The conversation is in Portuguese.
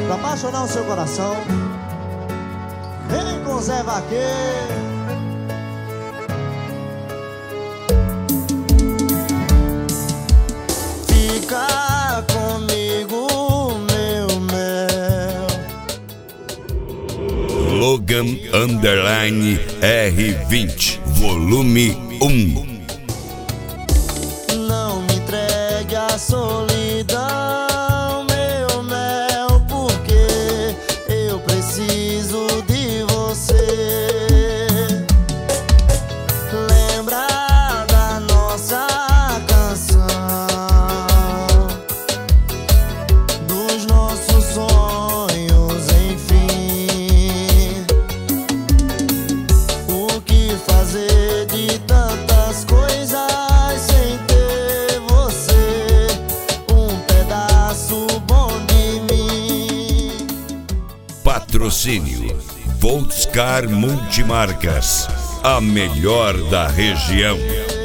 pra apaixonar o seu coração. Vem com Zé Vaqueiro. Fica comigo, meu mel. Logan Underline R20 Volume 1. Não me entregue a solidão, meu mel, porque eu preciso de você. Lembra da nossa canção, dos nossos sonhos, enfim. O que fazer de tantas coisas sem ter você, um pedaço bom de mim. Patrocínio Volkscar Multimarcas, a melhor da região.